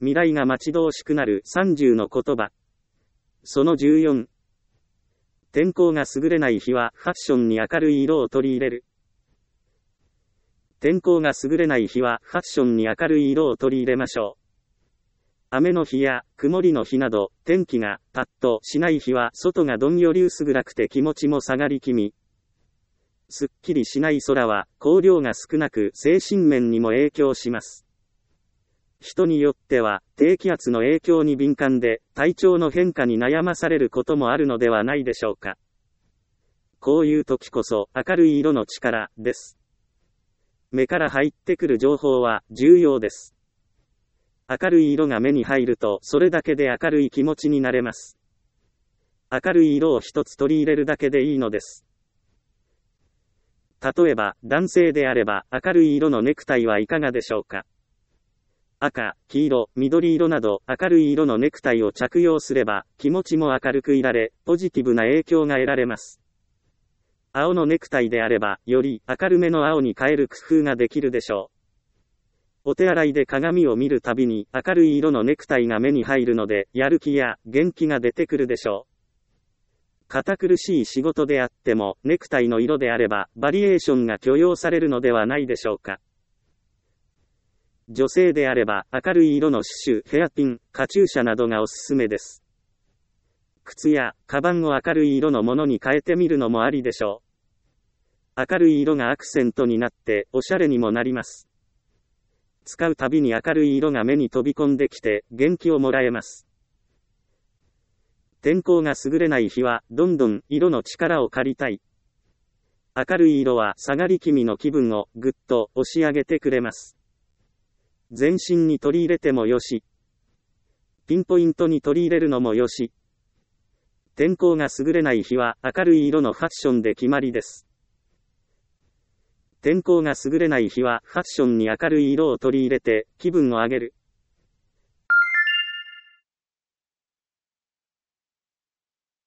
未来が待ち遠しくなる30の言葉。その14。天候が優れない日はファッションに明るい色を取り入れる。天候が優れない日はファッションに明るい色を取り入れましょう。雨の日や曇りの日など、天気がパッとしない日は外がどんより薄暗くて気持ちも下がり気味。すっきりしない空は光量が少なく精神面にも影響します。人によっては低気圧の影響に敏感で体調の変化に悩まされることもあるのではないでしょうか。こういう時こそ明るい色の力です。目から入ってくる情報は重要です。明るい色が目に入るとそれだけで明るい気持ちになれます。明るい色を一つ取り入れるだけでいいのです。例えば男性であれば明るい色のネクタイはいかがでしょうか。赤、黄色、緑色など明るい色のネクタイを着用すれば気持ちも明るくいられ、ポジティブな影響が得られます。青のネクタイであれば、より明るめの青に変える工夫ができるでしょう。お手洗いで鏡を見るたびに明るい色のネクタイが目に入るので、やる気や元気が出てくるでしょう。堅苦しい仕事であっても、ネクタイの色であれば、バリエーションが許容されるのではないでしょうか。女性であれば、明るい色の刺繍、ヘアピン、カチューシャなどがおすすめです。靴や、カバンを明るい色のものに変えてみるのもありでしょう。明るい色がアクセントになって、おしゃれにもなります。使うたびに明るい色が目に飛び込んできて、元気をもらえます。天候が優れない日は、どんどん色の力を借りたい。明るい色は、下がり気味の気分をぐっと押し上げてくれます。全身に取り入れてもよし。ピンポイントに取り入れるのもよし。天候が優れない日は明るい色のファッションで決まりです。天候が優れない日はファッションに明るい色を取り入れて気分を上げる。